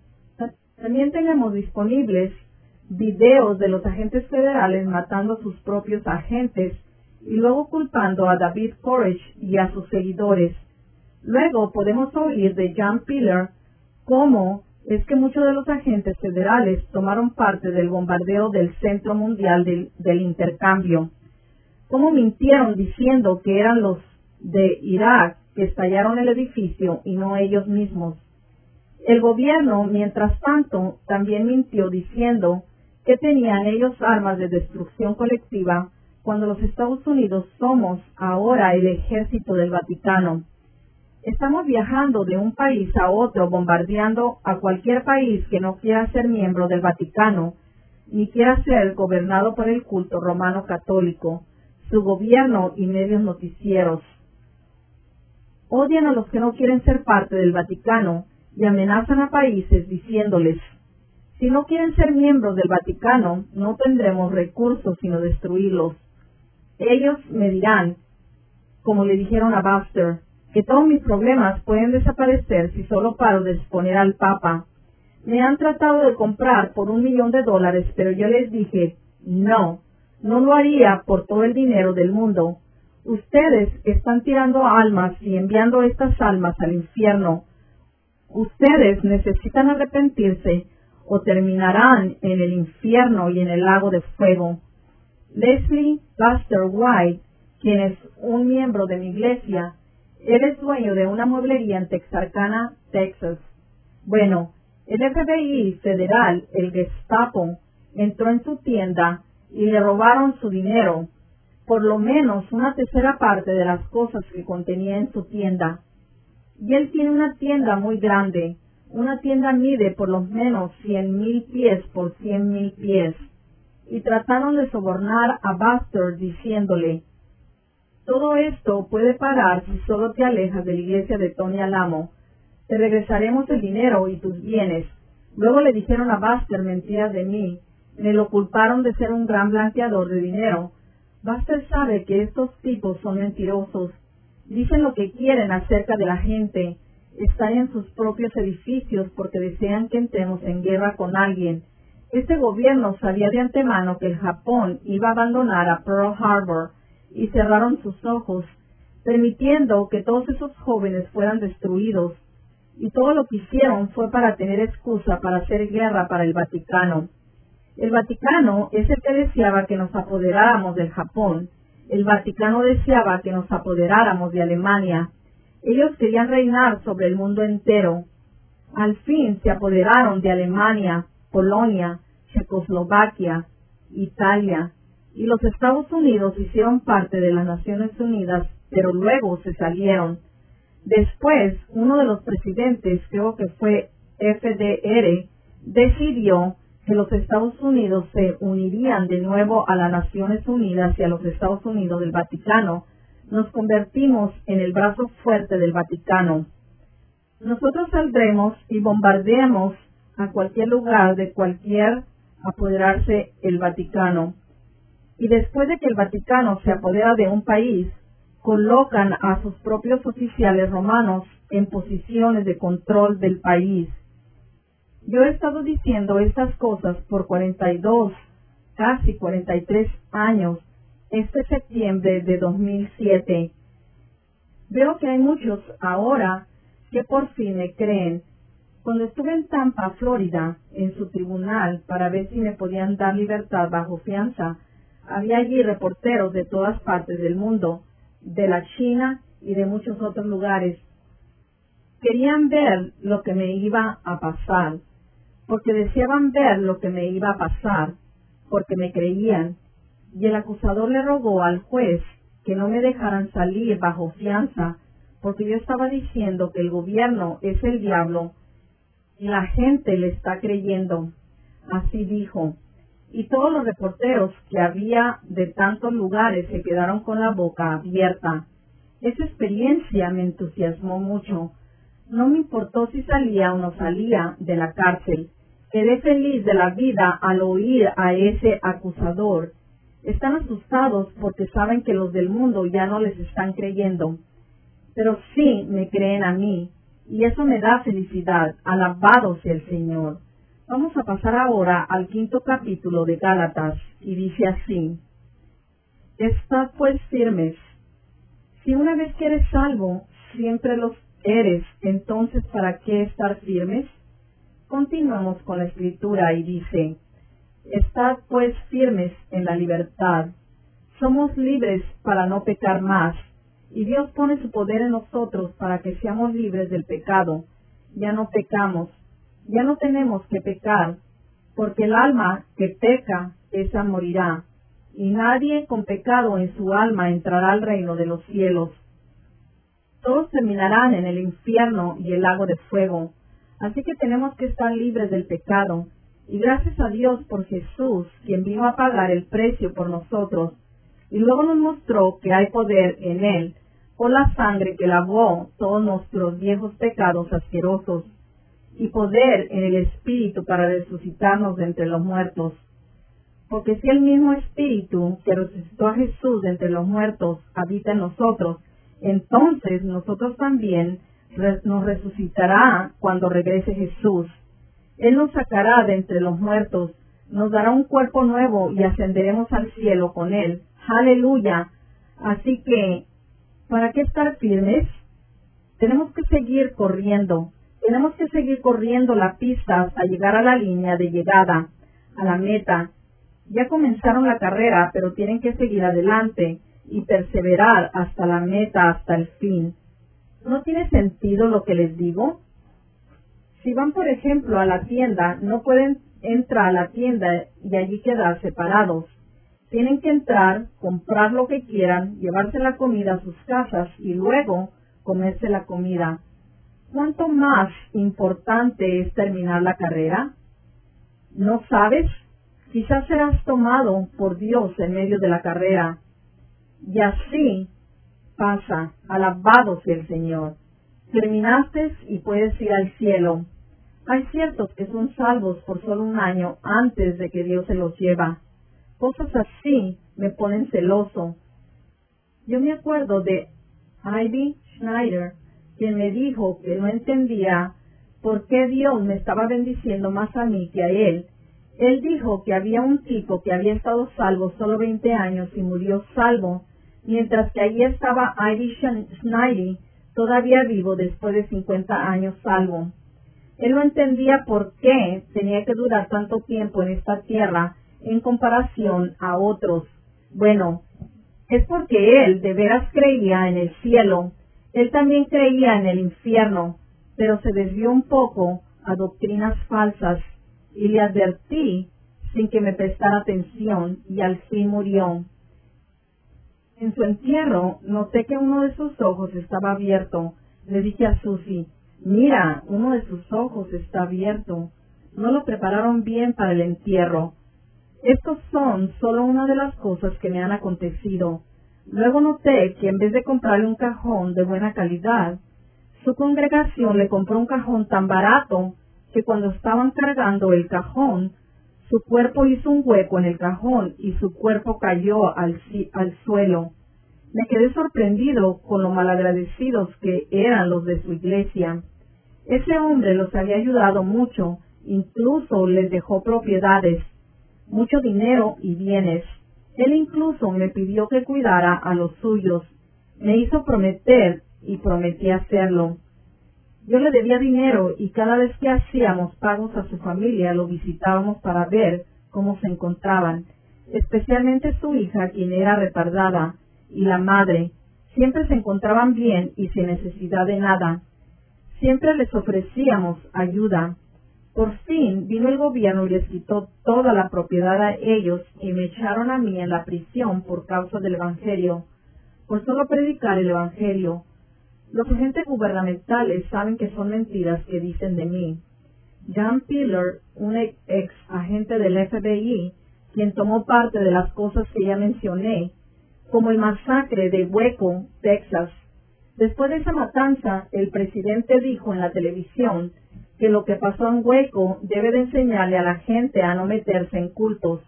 También tenemos disponibles videos de los agentes federales matando a sus propios agentes y luego culpando a David Koresh y a sus seguidores. Luego podemos oír de John Piller cómo es que muchos de los agentes federales tomaron parte del bombardeo del Centro Mundial del Intercambio, cómo mintieron diciendo que eran los de Irak que estallaron el edificio y no ellos mismos. El gobierno, mientras tanto, también mintió diciendo que tenían ellos armas de destrucción colectiva cuando los Estados Unidos somos ahora el ejército del Vaticano. Estamos viajando de un país a otro bombardeando a cualquier país que no quiera ser miembro del Vaticano, ni quiera ser gobernado por el culto romano católico, su gobierno y medios noticieros. Odian a los que no quieren ser parte del Vaticano y amenazan a países diciéndoles: si no quieren ser miembros del Vaticano, no tendremos recursos sino destruirlos. Ellos me dirán, como le dijeron a Buster, que todos mis problemas pueden desaparecer si solo paro de exponer al Papa. Me han tratado de comprar por $1 millón, pero yo les dije, no lo haría por todo el dinero del mundo. Ustedes están tirando almas y enviando estas almas al infierno. Ustedes necesitan arrepentirse o terminarán en el infierno y en el lago de fuego. Leslie Buster White, quien es un miembro de mi iglesia, él es dueño de una mueblería en Texarkana, Texas. Bueno, el FBI federal, el Gestapo, entró en su tienda y le robaron su dinero, por lo menos una tercera parte de las cosas que contenía en su tienda. Y él tiene una tienda muy grande. Una tienda mide por lo menos 100,000 pies por 100,000 pies. Y trataron de sobornar a Buster diciéndole, todo esto puede parar si solo te alejas de la iglesia de Tony Alamo. Te regresaremos el dinero y tus bienes. Luego le dijeron a Buster mentiras de mí. Me lo culparon de ser un gran blanqueador de dinero. Buster sabe que estos tipos son mentirosos. Dicen lo que quieren acerca de la gente. Están en sus propios edificios porque desean que entremos en guerra con alguien. Este gobierno sabía de antemano que el Japón iba a abandonar a Pearl Harbor y cerraron sus ojos, permitiendo que todos esos jóvenes fueran destruidos. Y todo lo que hicieron fue para tener excusa para hacer guerra para el Vaticano. El Vaticano es el que deseaba que nos apoderáramos del Japón. El Vaticano deseaba que nos apoderáramos de Alemania. Ellos querían reinar sobre el mundo entero. Al fin se apoderaron de Alemania, Polonia, Checoslovaquia, Italia, y los Estados Unidos hicieron parte de las Naciones Unidas, pero luego se salieron. Después, uno de los presidentes, creo que fue FDR, decidió que los Estados Unidos se unirían de nuevo a las Naciones Unidas y a los Estados Unidos del Vaticano. Nos convertimos en el brazo fuerte del Vaticano. Nosotros saldremos y bombardeemos a cualquier lugar de cualquier apoderarse el Vaticano. Y después de que el Vaticano se apodera de un país, colocan a sus propios oficiales romanos en posiciones de control del país. Yo he estado diciendo estas cosas por 42, casi 43 años, este septiembre de 2007. Veo que hay muchos ahora que por fin me creen. Cuando estuve en Tampa, Florida, en su tribunal para ver si me podían dar libertad bajo fianza, había allí reporteros de todas partes del mundo, de la China y de muchos otros lugares. Querían ver lo que me iba a pasar, porque deseaban ver lo que me iba a pasar, porque me creían. Y el acusador le rogó al juez que no me dejaran salir bajo fianza, porque yo estaba diciendo que el gobierno es el diablo, y la gente le está creyendo. Así dijo. Y todos los reporteros que había de tantos lugares se quedaron con la boca abierta. Esa experiencia me entusiasmó mucho. No me importó si salía o no salía de la cárcel. Quedé feliz de la vida al oír a ese acusador. Están asustados porque saben que los del mundo ya no les están creyendo. Pero sí me creen a mí, y eso me da felicidad. Alabado sea el Señor. Vamos a pasar ahora al 5º capítulo de Gálatas, y dice así: Estad pues firmes. Si una vez que eres salvo, siempre los eres, entonces ¿para qué estar firmes? Continuamos con la escritura y dice: Estad pues firmes en la libertad. Somos libres para no pecar más, y Dios pone su poder en nosotros para que seamos libres del pecado. Ya no pecamos. Ya no tenemos que pecar, porque el alma que peca, esa morirá, y nadie con pecado en su alma entrará al reino de los cielos. Todos terminarán en el infierno y el lago de fuego, así que tenemos que estar libres del pecado, y gracias a Dios por Jesús, quien vino a pagar el precio por nosotros, y luego nos mostró que hay poder en Él, por la sangre que lavó todos nuestros viejos pecados asquerosos, y poder en el Espíritu para resucitarnos de entre los muertos. Porque si el mismo Espíritu que resucitó a Jesús de entre los muertos habita en nosotros, Entonces nosotros también nos resucitará cuando regrese Jesús. Él nos sacará de entre los muertos, nos dará un cuerpo nuevo y ascenderemos al cielo con Él. ¡Aleluya! Así que, ¿para qué estar firmes? Tenemos que seguir corriendo. Tenemos que seguir corriendo la pista hasta llegar a la línea de llegada, a la meta. Ya comenzaron la carrera, pero tienen que seguir adelante y perseverar hasta la meta, hasta el fin. ¿No tiene sentido lo que les digo? Si van, por ejemplo, a la tienda, no pueden entrar a la tienda y allí quedar separados. Tienen que entrar, comprar lo que quieran, llevarse la comida a sus casas y luego comerse la comida. ¿Cuánto más importante es terminar la carrera? ¿No sabes? Quizás serás tomado por Dios en medio de la carrera. Y así pasa. Alabado sea el Señor. Terminaste y puedes ir al cielo. Hay ciertos que son salvos por solo un año antes de que Dios se los lleva. Cosas así me ponen celoso. Yo me acuerdo de Ivy Schneider, quien me dijo que no entendía por qué Dios me estaba bendiciendo más a mí que a él. Él dijo que había un tipo que había estado salvo solo 20 años y murió salvo, mientras que allí estaba Ivy Schneider, todavía vivo después de 50 años salvo. Él no entendía por qué tenía que durar tanto tiempo en esta tierra en comparación a otros. Bueno, es porque él de veras creía en el cielo. Él también creía en el infierno, pero se desvió un poco a doctrinas falsas y le advertí sin que me prestara atención y al fin murió. En su entierro noté que uno de sus ojos estaba abierto. Le dije a Susie, mira, uno de sus ojos está abierto. No lo prepararon bien para el entierro. Estos son solo una de las cosas que me han acontecido. Luego noté que en vez de comprarle un cajón de buena calidad, su congregación le compró un cajón tan barato que cuando estaban cargando el cajón, su cuerpo hizo un hueco en el cajón y su cuerpo cayó al suelo. Me quedé sorprendido con lo malagradecidos que eran los de su iglesia. Ese hombre los había ayudado mucho, incluso les dejó propiedades, mucho dinero y bienes. Él incluso me pidió que cuidara a los suyos. Me hizo prometer y prometí hacerlo. Yo le debía dinero y cada vez que hacíamos pagos a su familia lo visitábamos para ver cómo se encontraban, especialmente su hija, quien era retardada, y la madre. Siempre se encontraban bien y sin necesidad de nada. Siempre les ofrecíamos ayuda. Por fin vino el gobierno y les quitó toda la propiedad a ellos y me echaron a mí en la prisión por causa del Evangelio, por solo predicar el Evangelio. Los agentes gubernamentales saben que son mentiras que dicen de mí. John Piller, un ex agente del FBI, quien tomó parte de las cosas que ya mencioné, como el masacre de Waco, Texas. Después de esa matanza, el presidente dijo en la televisión que lo que pasó en Waco debe de enseñarle a la gente a no meterse en cultos.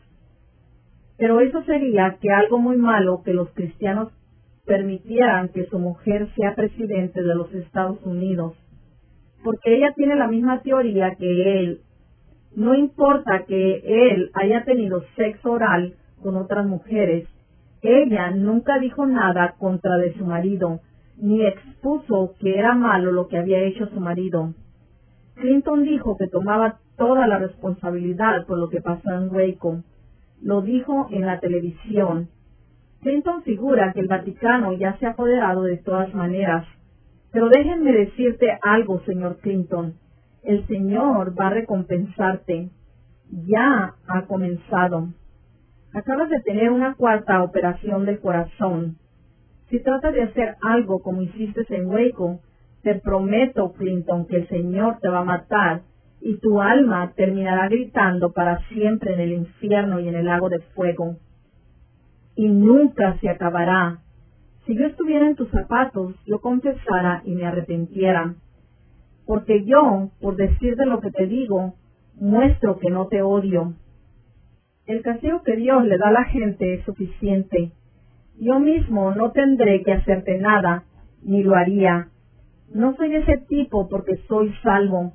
Pero eso sería que algo muy malo que los cristianos permitieran que su mujer sea presidente de los Estados Unidos, porque ella tiene la misma teoría que él. No importa que él haya tenido sexo oral con otras mujeres, ella nunca dijo nada contra de su marido, ni expuso que era malo lo que había hecho su marido. Clinton dijo que tomaba toda la responsabilidad por lo que pasó en Waco. Lo dijo en la televisión. Clinton figura que el Vaticano ya se ha apoderado de todas maneras. Pero déjenme decirte algo, señor Clinton. El Señor va a recompensarte. Ya ha comenzado. Acabas de tener una 4ª operación del corazón. Si tratas de hacer algo como hiciste en Waco, te prometo, Clinton, que el Señor te va a matar y tu alma terminará gritando para siempre en el infierno y en el lago de fuego. Y nunca se acabará. Si yo estuviera en tus zapatos, yo confesara y me arrepintiera. Porque yo, por decirte lo que te digo, muestro que no te odio. El castigo que Dios le da a la gente es suficiente. Yo mismo no tendré que hacerte nada, ni lo haría. No soy ese tipo porque soy salvo.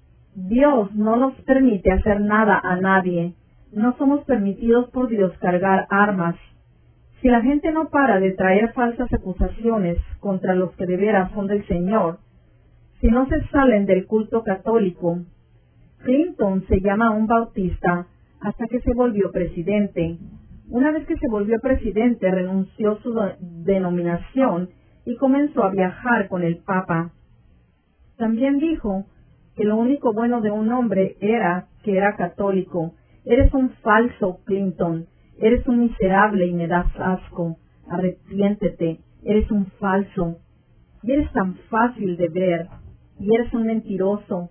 Dios no nos permite hacer nada a nadie. No somos permitidos por Dios cargar armas. Si la gente no para de traer falsas acusaciones contra los que de veras son del Señor, si no se salen del culto católico, Clinton se llama un bautista hasta que se volvió presidente. Una vez que se volvió presidente, renunció su denominación y comenzó a viajar con el Papa. También dijo que lo único bueno de un hombre era que era católico. Eres un falso, Clinton. Eres un miserable y me das asco. Arrepiéntete. Eres un falso. Y eres tan fácil de ver. Y eres un mentiroso.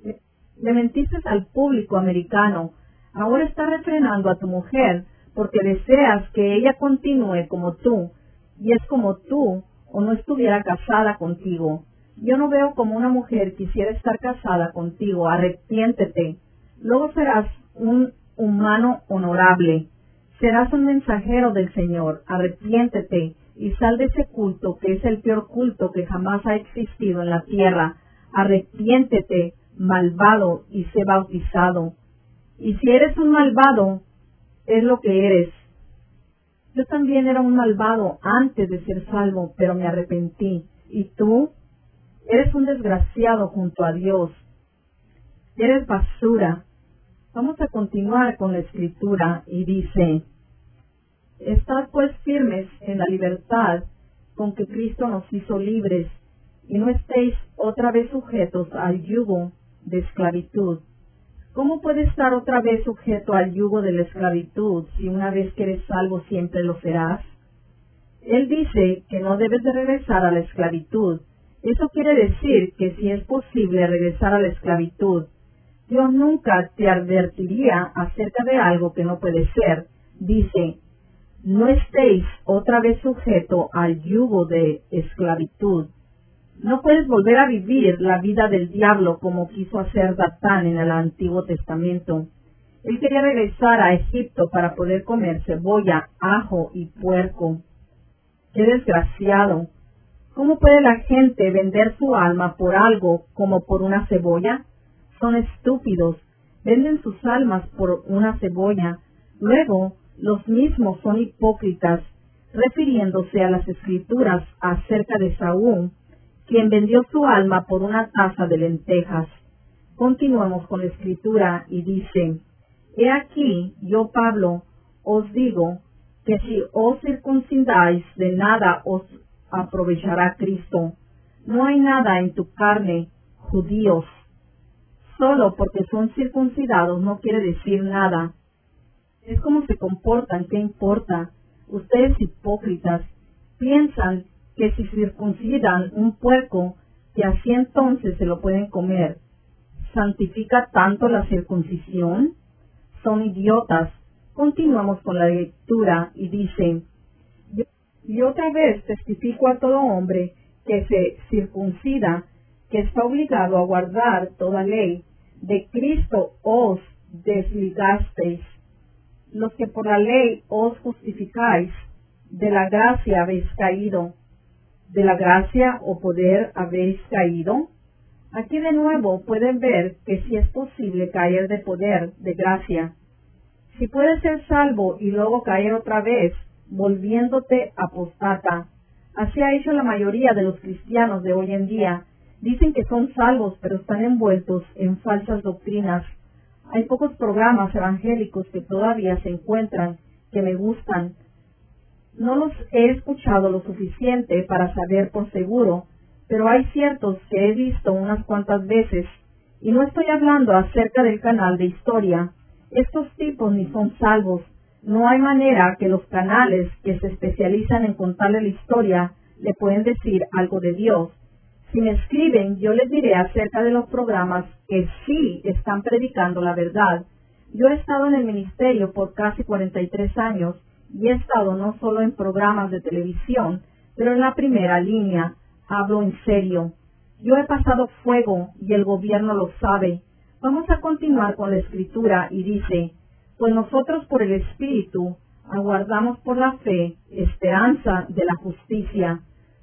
Le mentiste al público americano. Ahora estás refrenando a tu mujer porque deseas que ella continúe como tú. Y es como tú o no estuviera casada contigo. Yo no veo como una mujer quisiera estar casada contigo. Arrepiéntete. Luego serás un humano honorable. Serás un mensajero del Señor. Arrepiéntete y sal de ese culto que es el peor culto que jamás ha existido en la tierra. Arrepiéntete, malvado, y sé bautizado. Y si eres un malvado, es lo que eres. Yo también era un malvado antes de ser salvo, pero me arrepentí. ¿Y tú? Eres un desgraciado junto a Dios. Eres basura. Vamos a continuar con la escritura y dice: Estad pues firmes en la libertad con que Cristo nos hizo libres, y no estéis otra vez sujetos al yugo de esclavitud. ¿Cómo puedes estar otra vez sujeto al yugo de la esclavitud si una vez que eres salvo siempre lo serás? Él dice que no debes de regresar a la esclavitud. Eso quiere decir que si es posible regresar a la esclavitud, Dios nunca te advertiría acerca de algo que no puede ser. Dice: no estéis otra vez sujeto al yugo de esclavitud. No puedes volver a vivir la vida del diablo como quiso hacer Datán en el Antiguo Testamento. Él quería regresar a Egipto para poder comer cebolla, ajo y puerco. ¡Qué desgraciado! ¿Cómo puede la gente vender su alma por algo como por una cebolla? Son estúpidos. Venden sus almas por una cebolla. Luego, los mismos son hipócritas, refiriéndose a las Escrituras acerca de Saúl, quien vendió su alma por una taza de lentejas. Continuamos con la Escritura y dice: He aquí, yo Pablo, os digo que si os circuncidáis, de nada os aprovechará Cristo. No hay nada en tu carne, judíos. Solo porque son circuncidados no quiere decir nada. Es como se comportan, ¿qué importa? Ustedes hipócritas piensan que si circuncidan un puerco, que así entonces se lo pueden comer. ¿Santifica tanto la circuncisión? Son idiotas. Continuamos con la lectura y dice: y otra vez testifico a todo hombre que se circuncida, que está obligado a guardar toda ley. De Cristo os desligasteis. Los que por la ley os justificáis, de la gracia habéis caído. ¿De la gracia o poder habéis caído? Aquí de nuevo pueden ver que si es posible caer de poder, de gracia. Si puedes ser salvo y luego caer otra vez, volviéndote apostata. Así ha hecho la mayoría de los cristianos de hoy en día. Dicen que son salvos, pero están envueltos en falsas doctrinas. Hay pocos programas evangélicos que todavía se encuentran, que me gustan. No los he escuchado lo suficiente para saber por seguro, pero hay ciertos que he visto unas cuantas veces, y no estoy hablando acerca del canal de historia. Estos tipos ni son salvos. No hay manera que los canales que se especializan en contarle la historia le pueden decir algo de Dios. Si me escriben, yo les diré acerca de los programas que sí están predicando la verdad. Yo he estado en el ministerio por casi 43 años y he estado no solo en programas de televisión, pero en la primera línea. Hablo en serio. Yo he pasado fuego y el gobierno lo sabe. Vamos a continuar con la escritura y dice: pues nosotros por el Espíritu aguardamos por la fe esperanza de la justicia.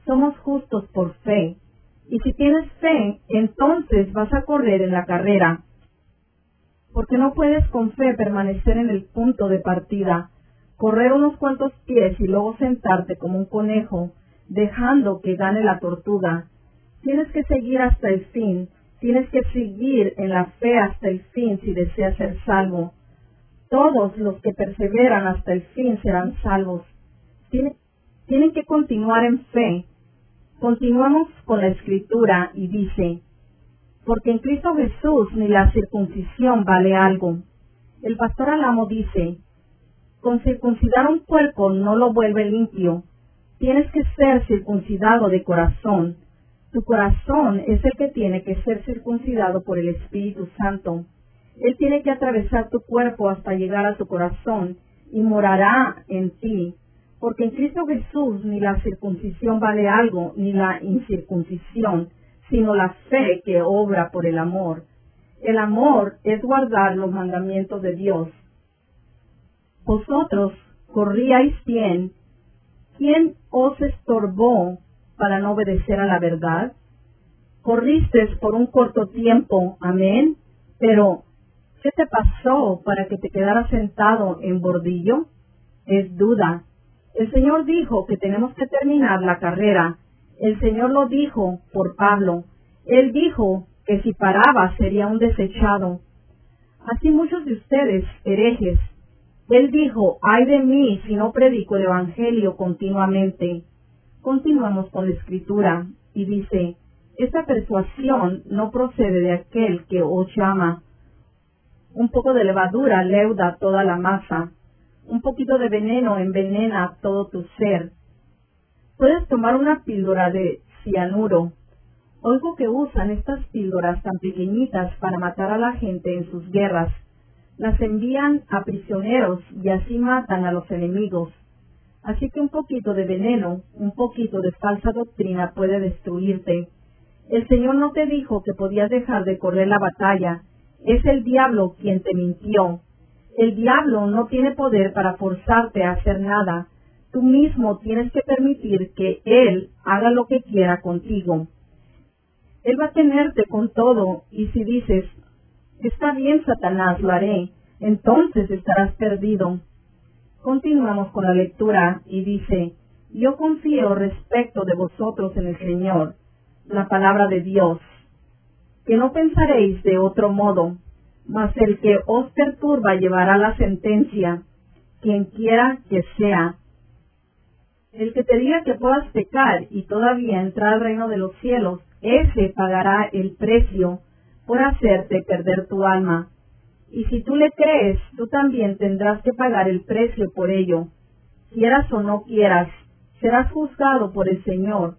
Somos justos por fe. Y si tienes fe, entonces vas a correr en la carrera. Porque no puedes con fe permanecer en el punto de partida, correr unos cuantos pies y luego sentarte como un conejo, dejando que gane la tortuga. Tienes que seguir hasta el fin, tienes que seguir en la fe hasta el fin si deseas ser salvo. Todos los que perseveran hasta el fin serán salvos. Tienen que continuar en fe. Continuamos con la Escritura y dice, porque en Cristo Jesús ni la circuncisión vale algo. El pastor Alamo dice, con circuncidar un puerco no lo vuelve limpio. Tienes que ser circuncidado de corazón. Tu corazón es el que tiene que ser circuncidado por el Espíritu Santo. Él tiene que atravesar tu cuerpo hasta llegar a tu corazón y morará en ti. Porque en Cristo Jesús ni la circuncisión vale algo, ni la incircuncisión, sino la fe que obra por el amor. El amor es guardar los mandamientos de Dios. Vosotros corríais bien. ¿Quién os estorbó para no obedecer a la verdad? Corristeis por un corto tiempo, amén, pero ¿qué te pasó para que te quedaras sentado en bordillo? Es duda. El Señor dijo que tenemos que terminar la carrera. El Señor lo dijo por Pablo. Él dijo que si paraba sería un desechado. Así muchos de ustedes, herejes. Él dijo, ay de mí si no predico el Evangelio continuamente. Continuamos con la Escritura y dice, esta persuasión no procede de aquel que os llama. Un poco de levadura leuda toda la masa. Un poquito de veneno envenena todo tu ser. Puedes tomar una píldora de cianuro. Oigo que usan estas píldoras tan pequeñitas para matar a la gente en sus guerras. Las envían a prisioneros y así matan a los enemigos. Así que un poquito de veneno, un poquito de falsa doctrina puede destruirte. El Señor no te dijo que podías dejar de correr la batalla. Es el diablo quien te mintió. El diablo no tiene poder para forzarte a hacer nada. Tú mismo tienes que permitir que él haga lo que quiera contigo. Él va a tenerte con todo, y si dices, está bien, Satanás, lo haré, entonces estarás perdido. Continuamos con la lectura y dice, yo confío respecto de vosotros en el Señor, la palabra de Dios, que no pensaréis de otro modo, mas el que os perturba llevará la sentencia, quien quiera que sea. El que te diga que puedas pecar y todavía entrar al reino de los cielos, ese pagará el precio por hacerte perder tu alma. Y si tú le crees, tú también tendrás que pagar el precio por ello. Quieras o no quieras, serás juzgado por el Señor.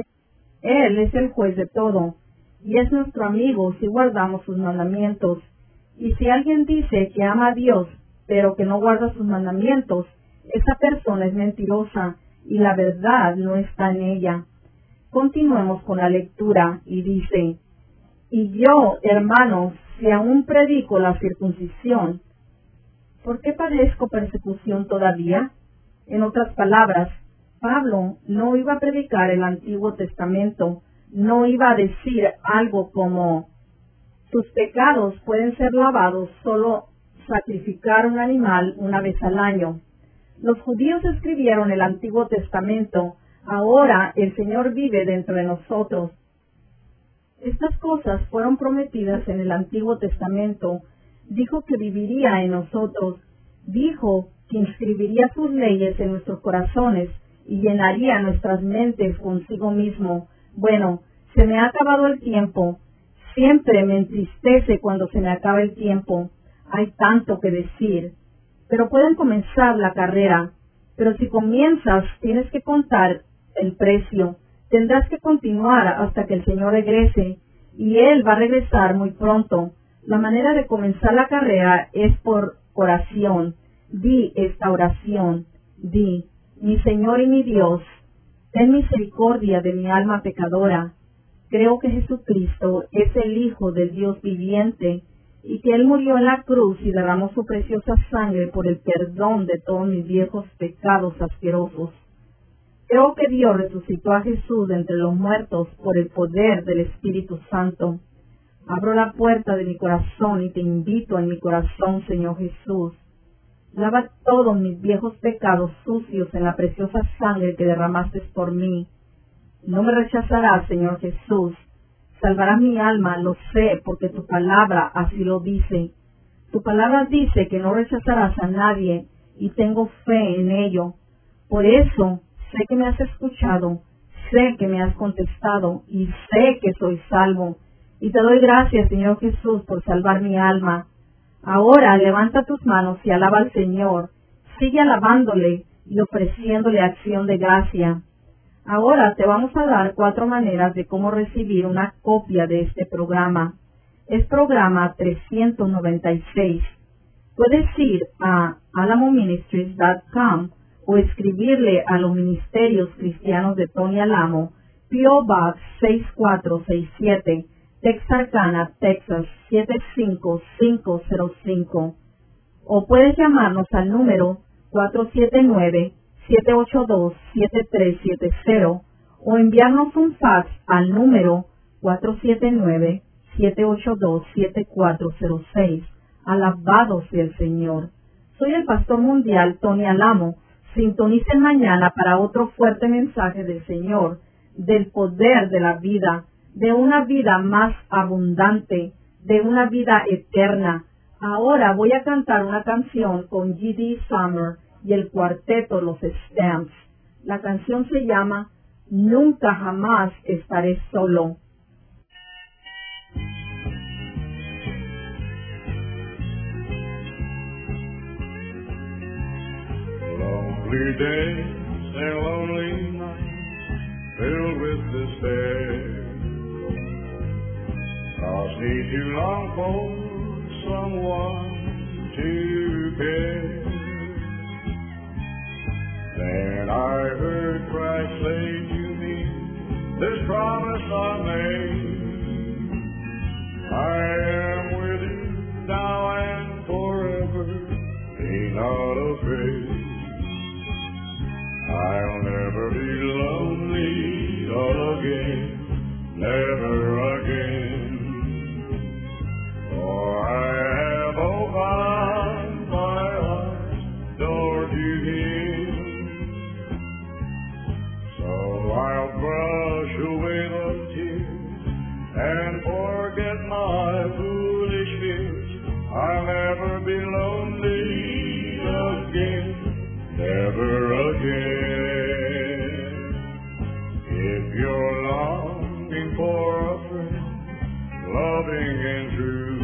Él es el juez de todo, y es nuestro amigo si guardamos sus mandamientos. Y si alguien dice que ama a Dios, pero que no guarda sus mandamientos, esa persona es mentirosa, y la verdad no está en ella. Continuemos con la lectura, y dice, y yo, hermanos, si aún predico la circuncisión, ¿por qué padezco persecución todavía? En otras palabras, Pablo no iba a predicar el Antiguo Testamento, no iba a decir algo como, tus pecados pueden ser lavados solo sacrificar un animal una vez al año. Los judíos escribieron el Antiguo Testamento, ahora el Señor vive dentro de nosotros. Estas cosas fueron prometidas en el Antiguo Testamento. Dijo que viviría en nosotros. Dijo que inscribiría sus leyes en nuestros corazones y llenaría nuestras mentes consigo mismo. Bueno, se me ha acabado el tiempo. Siempre me entristece cuando se me acaba el tiempo. Hay tanto que decir. Pero pueden comenzar la carrera. Pero si comienzas, tienes que contar el precio. Tendrás que continuar hasta que el Señor regrese, y Él va a regresar muy pronto. La manera de comenzar la carrera es por oración. Di esta oración. Di, mi Señor y mi Dios, ten misericordia de mi alma pecadora. Creo que Jesucristo es el Hijo del Dios viviente, y que Él murió en la cruz y derramó su preciosa sangre por el perdón de todos mis viejos pecados asquerosos. Creo que Dios resucitó a Jesús de entre los muertos por el poder del Espíritu Santo. Abro la puerta de mi corazón y te invito en mi corazón, Señor Jesús. Lava todos mis viejos pecados sucios en la preciosa sangre que derramaste por mí. No me rechazarás, Señor Jesús. Salvarás mi alma, lo sé, porque tu palabra así lo dice. Tu palabra dice que no rechazarás a nadie, y tengo fe en ello. Por eso, sé que me has escuchado, sé que me has contestado, y sé que soy salvo. Y te doy gracias, Señor Jesús, por salvar mi alma. Ahora levanta tus manos y alaba al Señor. Sigue alabándole y ofreciéndole acción de gracia. Ahora te vamos a dar 4 maneras de cómo recibir una copia de este programa. Es programa 396. Puedes ir a alamoministries.com o escribirle a los Ministerios Cristianos de Tony Alamo, P.O. Box 6467, Texarkana, Texas 75505. O puedes llamarnos al número 479-782-7370 o enviarnos un fax al número 479-782-7406. Alabado sea el Señor. Soy el pastor mundial Tony Alamo. Sintonicen mañana para otro fuerte mensaje del Señor, del poder de la vida, de una vida más abundante, de una vida eterna. Ahora voy a cantar una canción con G.D. Summer y el cuarteto Los Stamps. La canción se llama Nunca Jamás Estaré Solo. Lonely days and lonely nights filled with despair. Lost me too long for someone to care. Then I heard Christ say to me, this promise I made, I am with you now and forever, be not afraid. I'll never be lonely again, never again. For I have opened my heart door to Him. So I'll brush away the tears and forget my foolish fears. I'll never be lonely again, never again. If you're longing for a friend, loving and true,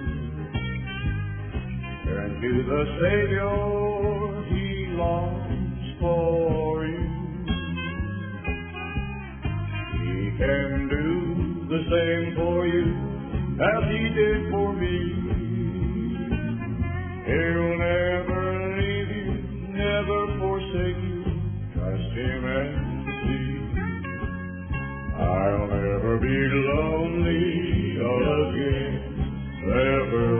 turn to the Savior, He longs for you. He can do the same for you as He did for me. He'll never leave you, never forsake you. Trust Him and see. I'll never be lonely again, never